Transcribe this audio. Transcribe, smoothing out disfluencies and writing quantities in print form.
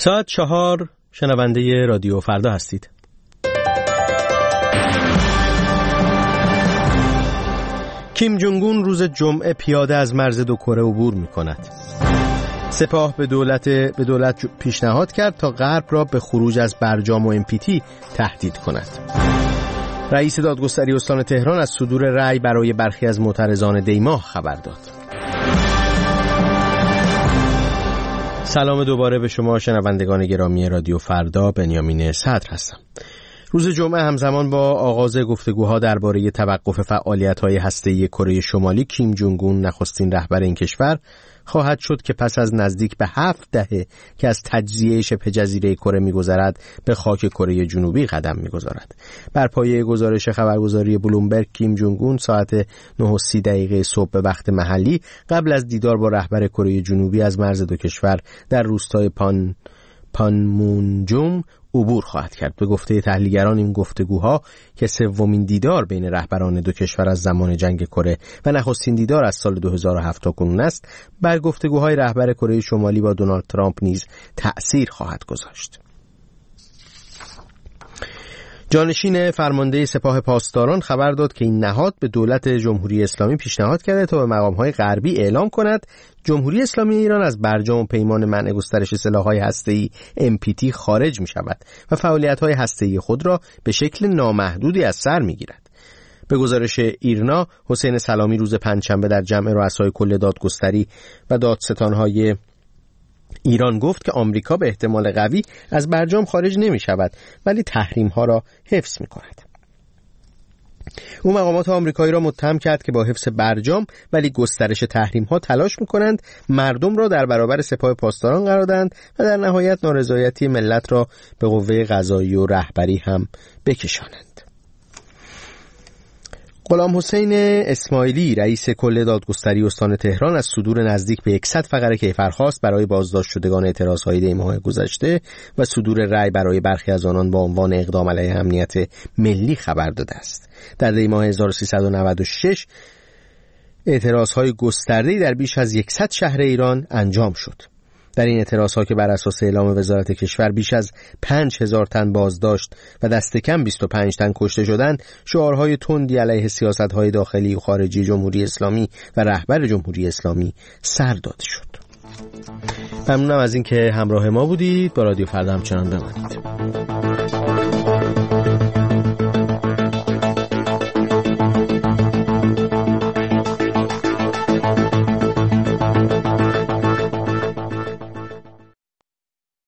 ساعت 4 شنونده رادیو فردا هستید. کیم جونگ اون روز جمعه پیاده از مرز دو کره عبور می کند. سپاه به دولت پیشنهاد کرد تا غرب را به خروج از برجام و NPT تهدید کند. رئیس دادگستری استان تهران از صدور رأی برای برخی از معترضان دیماه خبر داد. سلام دوباره به شما شنوندگان گرامی رادیو فردا، بنیامین صدر هستم. روز جمعه همزمان با آغاز گفتگوها درباره توقف فعالیت‌های هسته‌ای کره شمالی، کیم جونگ اون نخستین رهبر این کشور خواهد شد که پس از نزدیک به 7 دهه که از تجزیه شبه جزیره کره می‌گذرد به خاک کره جنوبی قدم می‌گذارد. بر پایه گزارش خبرگزاری بلومبرگ، کیم جونگ اون ساعت 9:30 صبح به وقت محلی قبل از دیدار با رهبر کره جنوبی از مرز دو کشور در روستای پانمونجوم عبور خواهد کرد. به گفته تحلیلگران این گفتگوها که سومین دیدار بین رهبران دو کشور از زمان جنگ کره و نخستین دیدار از سال 2007 تا کنون است، بر گفتگوهای رهبر کره شمالی با دونالد ترامپ نیز تأثیر خواهد گذاشت. جانشین فرمانده سپاه پاسداران خبر داد که این نهاد به دولت جمهوری اسلامی پیشنهاد کرده تا به مقام‌های غربی اعلام کند جمهوری اسلامی ایران از برجام و پیمان منع گسترش سلاح‌های هسته‌ای NPT خارج می‌شود و فعالیت‌های هسته‌ای خود را به شکل نامحدودی از سر می‌گیرد. به گزارش ایرنا، حسین سلامی روز پنجشنبه در جمع رؤسای کل دادگستری و دادستان‌های ایران گفت که آمریکا به احتمال قوی از برجام خارج نمی شود ولی تحریم ها را حفظ می کند. او مقامات آمریکایی را متهم کرد که با حفظ برجام ولی گسترش تحریم ها تلاش می کنند مردم را در برابر سپاه پاسداران قرار دهند و در نهایت نارضایتی ملت را به قوه قضایی و رهبری هم بکشانند. غلام حسین اسماعیلی رئیس کل دادگستری استان تهران از صدور نزدیک به 100 فقره کیفرخواست برای بازداشت شدگان اعتراضهای دیماه گذشته و صدور رأی برای برخی از آنان با عنوان اقدام علیه امنیت ملی خبر داده است. در دیماه 1396 اعتراضهای گسترده‌ای در بیش از 100 شهر ایران انجام شد. در این اعتراضها که بر اساس اعلام وزارت کشور بیش از 5000 تن بازداشت و دست کم 25 تن کشته شدند، شعارهای تندی علیه سیاست‌های داخلی و خارجی جمهوری اسلامی و رهبر جمهوری اسلامی سر داده شد. ممنونم از اینکه همراه ما بودید. با رادیو فردا همچنان بمانید.